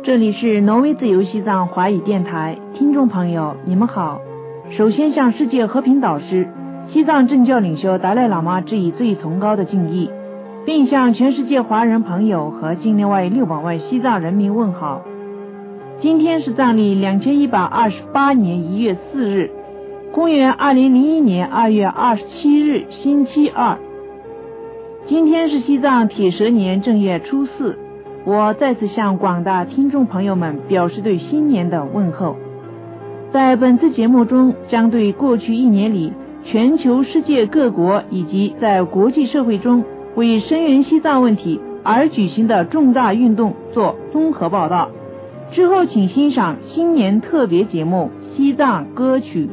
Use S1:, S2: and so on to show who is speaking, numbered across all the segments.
S1: 这里是挪威自由西藏华语电台，听众朋友你们好。首先向世界和平导师西藏政教领袖达赖喇嘛致以最崇高的敬意，并向全世界华人朋友和境内外600万西藏人民问好。今天是藏历2128年1月4日，公元2001年2月27日星期二。今天是西藏铁蛇年正月初4，我再次向广大听众朋友们表示对新年的问候。在本次节目中，将对过去1年里全球世界各国以及在国际社会中为声援西藏问题而举行的重大运动做综合报道。之后请欣赏新年特别节目《西藏歌曲》。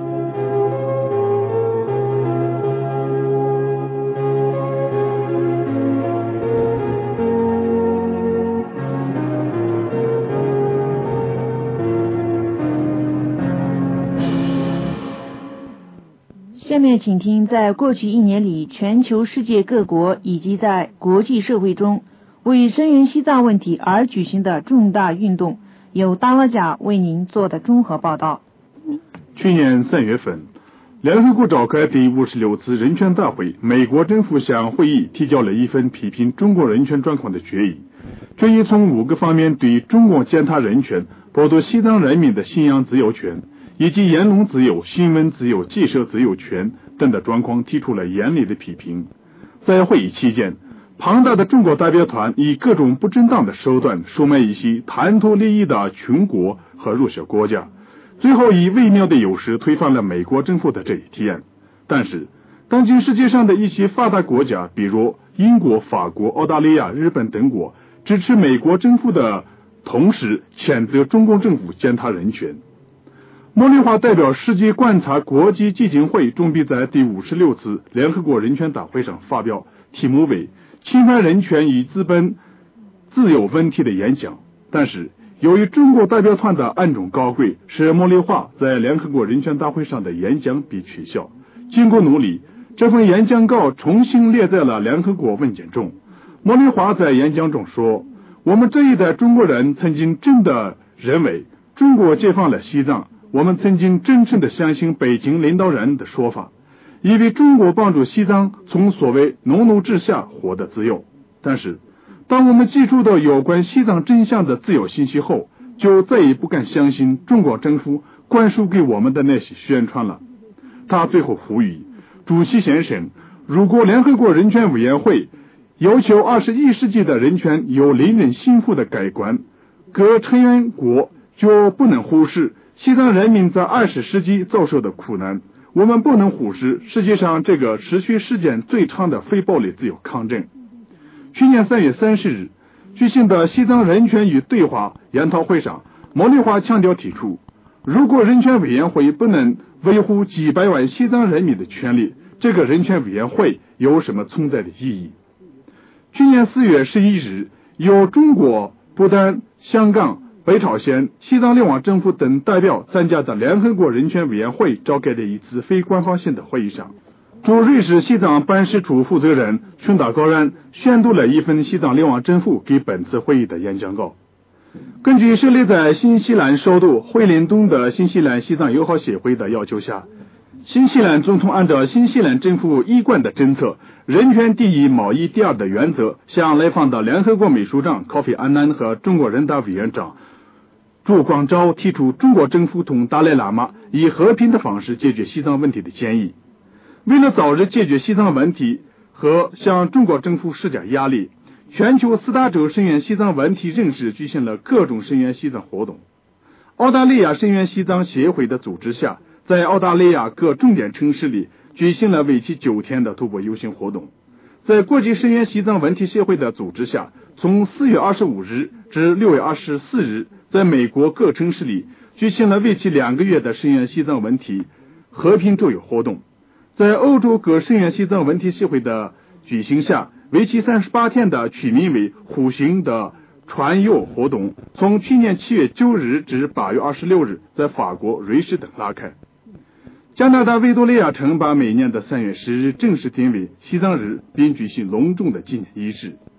S1: 下面请听在过去1年里全球世界各国以及在国际社会中为声援西藏问题而举行的重大运动，由达拉贾为您做的综合报道。
S2: 去年3月份，联合国召开第56次人权大会，美国政府向会议提交了一份批评中国人权状况的决议。决议从5个方面对中国践踏人权、剥夺西藏人民的信仰自由权以及言论自由、新闻自由、记者自由权等的状况提出了严厉的批评。在会议期间，庞大的中国代表团以各种不正当的手段收买一些贪图利益的穷国和弱小国家，最后以微妙的优势推翻了美国政府的这一提案。但是当今世界上的一些发达国家，比如英国、法国、澳大利亚、日本等国，支持美国政府的同时谴责中共政府践踏人权。茉莉花代表世界观察国际基金会准备在第56次联合国人权大会上发表题目为侵犯人权与资本自由问题的演讲，但是由于中国代表团的暗中搞鬼，使茉莉花在联合国人权大会上的演讲被取消。经过努力，这份演讲稿重新列在了联合国文件中。茉莉花在演讲中说，我们这一代中国人曾经真的认为中国解放了西藏，我们曾经真诚地相信北京领导人的说法，以为中国帮助西藏从所谓农奴之下获得自由。但是当我们接触到有关西藏真相的自由信息后，就再也不敢相信中国政府灌输给我们的那些宣传了。他最后呼吁主席先生，如果联合国人权委员会要求21世纪的人权有令人信服的改观，各成员国就不能忽视西藏人民在20世纪遭受的苦难。我们不能忽视世界上这个持续时间最长的非暴力自由抗争。去年3月30日举行的西藏人权与对话研讨会上，茉莉花强调提出，如果人权委员会不能维护几百万西藏人民的权利，这个人权委员会有什么存在的意义？去年4月11日，由中国、不丹、香港、北朝鲜、西藏流亡政府等代表参加的联合国人权委员会召开的一次非官方性的会议上，驻瑞士西藏办事处负责人琼达高然宣读了一份西藏流亡政府给本次会议的演讲稿。根据设立在新西兰首都惠灵顿的新西兰西藏友好协会的要求下，新西兰总统按照新西兰政府一贯的政策，人权第一、贸易第二的原则，向来访的联合国秘书长考菲安南和中国人大委员长朱广昭提出中国政府同达赖喇嘛以和平的方式解决西藏问题的建议。为了早日解决西藏问题和向中国政府施加压力，全球4大洲声援西藏问题人士举行了各种声援西藏活动。澳大利亚声援西藏协会的组织下，在澳大利亚各重点城市里举行了为期9天的徒步游行活动。在国际声援西藏问题协会的组织下，从4月25日至6月24日，在美国各城市里举行了为期2个月的声援西藏问题和平周游活动。在欧洲各声援西藏问题协会的举行下，为期38天的取名为虎行的传游活动，从去年7月9日至8月26日在法国、瑞士等拉开。加拿大维多利亚城把每年的3月10日正式定为西藏日，并举行隆重的纪念仪式。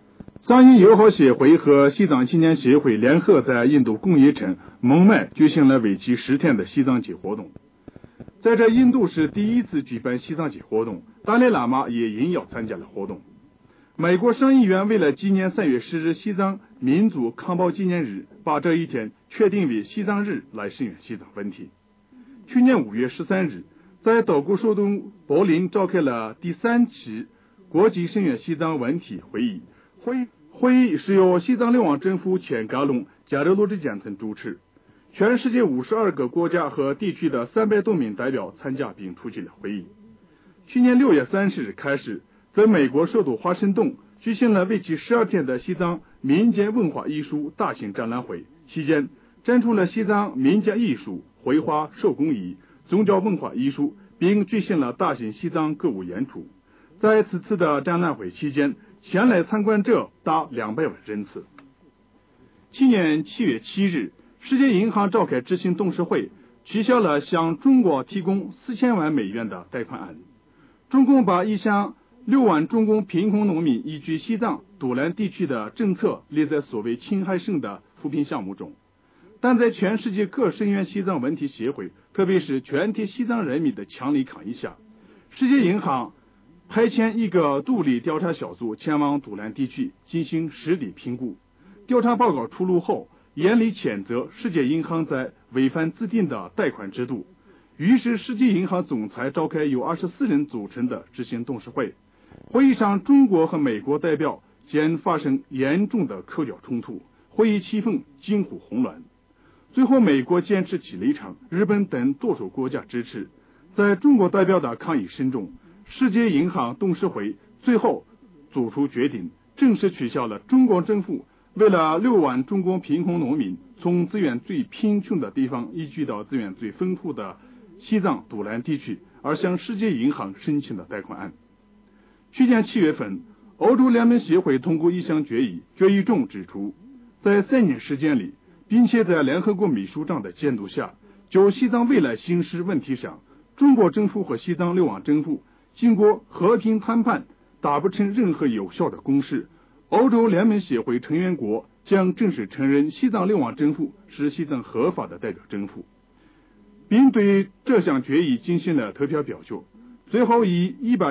S2: 藏印友好协会和西藏青年协会联合在印度工业城孟买举行了为期10天的西藏节活动。在这印度是第一次举办西藏节活动，达赖喇嘛也应邀参加了活动。美国上议院为了纪念3月10日西藏民族抗暴纪念日，把这一天确定为西藏日来声援西藏问题。去年5月13日，在德国首都柏林召开了第3期国际声援西藏问题会议。会议是由西藏流亡政府前嘎隆加热罗支简曾主持，全世界52个国家和地区的300多名代表参加并出席了会议。去年6月30日开始，在美国首都华盛顿举行了为期12天的西藏民间文化艺术大型展览会，期间展出了西藏民间艺术、绘画、手工艺、宗教文化艺术，并举行了大型西藏歌舞演出。在此次的展览会期间，前来参观者达200万人次。去年7月7日，世界银行召开执行董事会，取消了向中国提供4000万美元的贷款案。中共把一项6万中共贫困农民移居西藏独兰地区的政策列在所谓青海省的扶贫项目中，但在全世界各声援西藏问题协会，特别是全体西藏人民的强力抗议下，世界银行派遣一个独立调查小组前往独兰地区进行实地评估。调查报告出炉后，严厉谴责世界银行在违反自定的贷款制度。于是世界银行总裁召开由24人组成的执行董事会。会议上，中国和美国代表间发生严重的口角冲突，会议气氛近乎混乱。最后美国坚持其立场，日本等多数国家支持。在中国代表的抗议声中，世界银行董事会最后做出决定，正式取消了中国政府为了6万中国贫困农民从资源最贫穷的地方移居到资源最丰富的西藏独兰地区而向世界银行申请的贷款案。去年7月份，欧洲联盟协会通过一项决议，决议中指出，在3年时间里，并且在联合国秘书长的监督下，就西藏未来形势问题上，中国政府和西藏流亡政府经过和平谈判达不成任何有效的共识，欧洲联盟协会成员国将正式承认西藏流亡政府是西藏合法的代表政府，并对这项决议进行了投票表决，最后以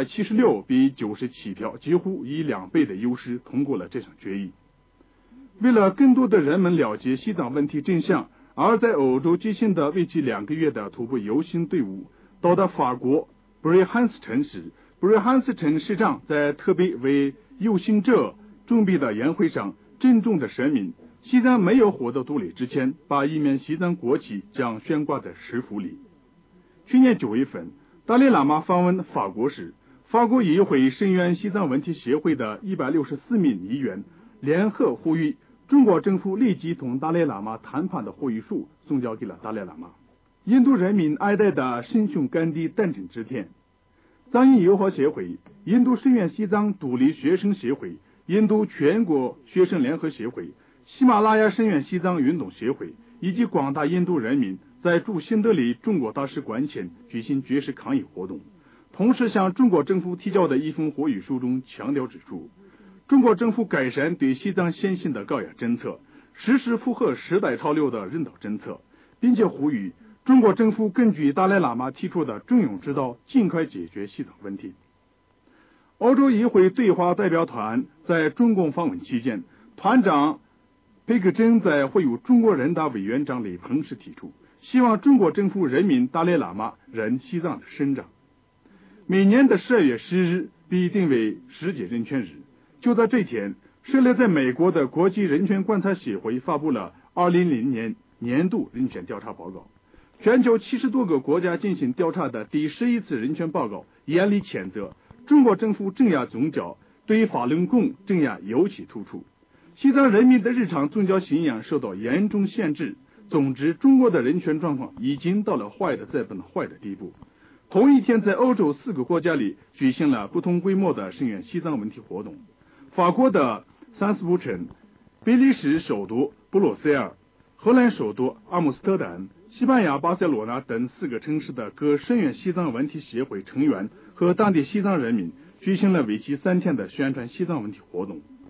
S2: 176比97票，几乎以2倍的优势通过了这项决议。为了更多的人们了解西藏问题真相，而在欧洲举行的为期2个月的徒步游行队伍到达法国布瑞汉斯城时，布瑞汉斯城市长在特别为游行者准备的宴会上郑重地声明，西藏没有获得独立之前，把一面西藏国旗将悬挂在市府里。去年9月份，达赖喇嘛访问法国时，法国议会声援西藏问题协会的164名议员联合呼吁中国政府立即同达赖喇嘛谈判的呼吁书送交给了达赖喇嘛。印度人民爱戴的神雄甘地诞辰之天，藏印友好协会、印度声援西藏独立学生协会、印度全国学生联合协会、喜马拉雅声援西藏运动协会以及广大印度人民在驻新德里中国大使馆前举行绝食抗议活动，同时向中国政府提交的一封呼吁书中强调指出，中国政府改善对西藏先行的高压政策，实施符合时代潮流的人道政策，并且呼吁中国政府根据达赖喇嘛提出的中庸之道，尽快解决西藏问题。欧洲议会对华代表团在中共访问期间，团长裴克珍在会晤中国人大委员长李鹏时提出，希望中国政府任命达赖喇嘛任西藏的省长。每年的12月10日被定为世界人权日，就在这天，设立在美国的国际人权观察协会发布了2000年年度人权调查报告。全球70多个国家进行调查的第11次人权报告严厉谴责中国政府镇压宗教，对法轮功镇压尤其突出。西藏人民的日常宗教信仰受到严重限制。总之，中国的人权状况已经到了坏的再不能坏的地步。同一天，在欧洲4个国家里举行了不同规模的声援西藏问题活动。法国的萨斯堡城、比利时首都布鲁塞尔、荷兰首都阿姆斯特丹、西班牙巴塞罗那等4个城市的各声援西藏问题协会成员和当地西藏人民举行了为期3天的宣传西藏问题活动。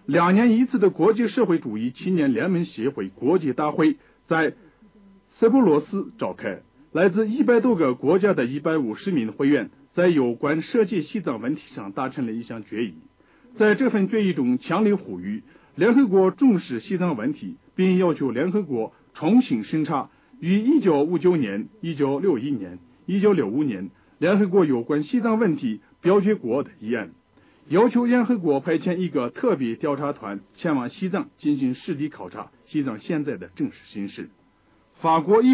S2: 2年一次的国际社会主义青年联盟协会国际大会在塞浦路斯召开，来自100多个国家的150名会员在有关涉及西藏问题上达成了一项决议。在这份决议中，强烈呼吁联合国重视西藏问题，并要求联合国重新审查于1959年、1961年、1965年联合国有关西藏问题表决过的议案，要求联合国派遣一个特别调查团前往西藏进行实地考察西藏现在的真实形势。法国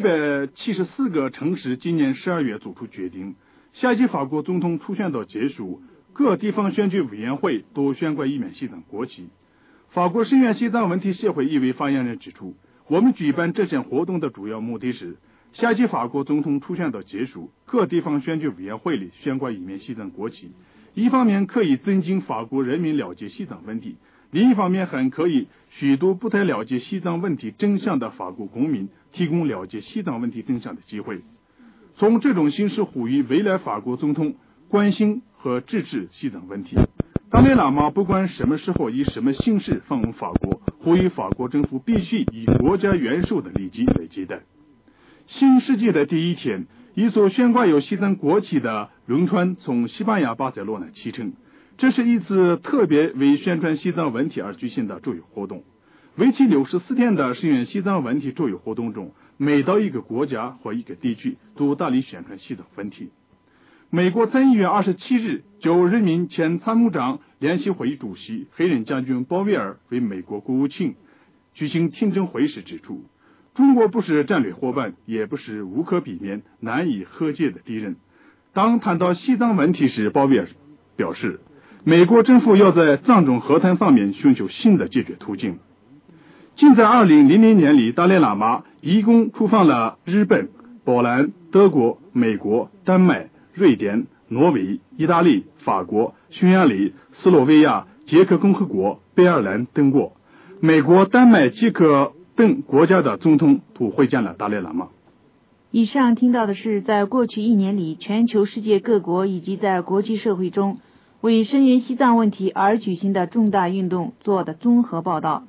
S2: 174个城市今年12月做出决定，下届法国总统初选到结束，各地方选举委员会都悬挂一面西藏国旗。法国声援西藏问题协会一位发言人指出，我们举办这项活动的主要目的是，下届法国总统初选到结束，各地方选举委员会里悬挂一面西藏国旗，一方面可以增进法国人民了解西藏问题，另一方面还可以许多不太了解西藏问题真相的法国公民提供了解西藏问题真相的机会。从这种形式呼吁未来法国总统关心和支持西藏问题。达赖喇嘛不管什么时候以什么形式访问法国，呼吁法国政府必须以国家元首的利己为接待。新世纪的第一天，一艘悬挂有西藏国旗的轮船从西班牙巴塞罗那启程，这是一次特别为宣传西藏问题而举行的周游活动。为期64天的声援西藏问题周游活动中，每到一个国家或一个地区都大力宣传西藏问题。美国参议院27日就任命前参谋长联席会议主席黑人将军鲍威尔为美国国务卿举行听证会时指出，中国不是战略伙伴，也不是无可避免、难以和解的敌人。当谈到西藏问题时，鲍威尔表示，美国政府要在藏中和谈方面寻求新的解决途径。仅在2000年里，达赖喇嘛一共出访了日本、波兰、德国、美国、丹麦、瑞典、挪威、意大利、法国、匈牙利、斯洛维亚、捷克共和国、北爱尔兰等国。美国、丹麦、捷克等国家的总统都会见了达赖喇嘛。
S1: 以上听到的是在过去1年里，全球世界各国以及在国际社会中为声援西藏问题而举行的重大运动做的综合报道。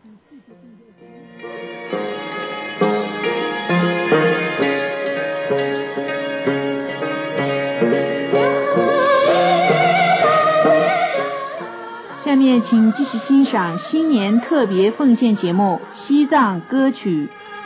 S1: 下面请继续欣赏新年特别奉献节目《西藏歌曲》。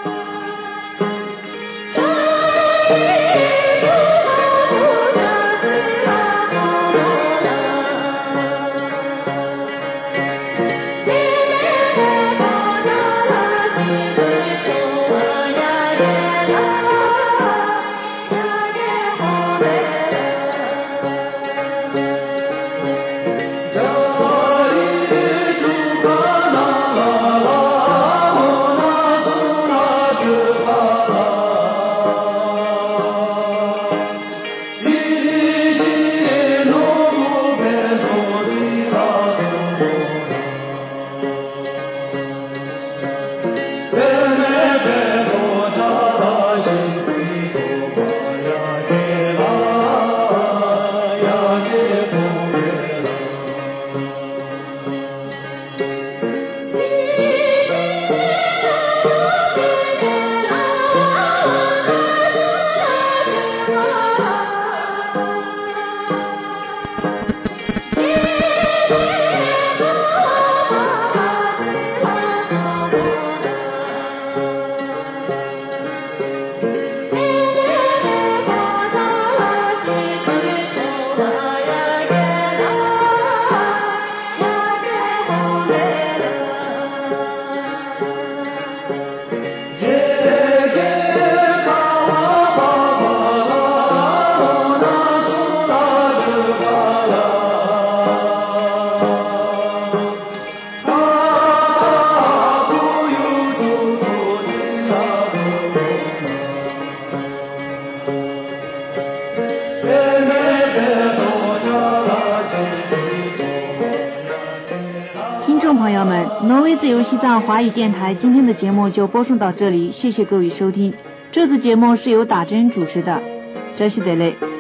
S1: 挪威自由西藏华语电台今天的节目就播送到这里，谢谢各位收听。这次节目是由打针主持的，这是德雷。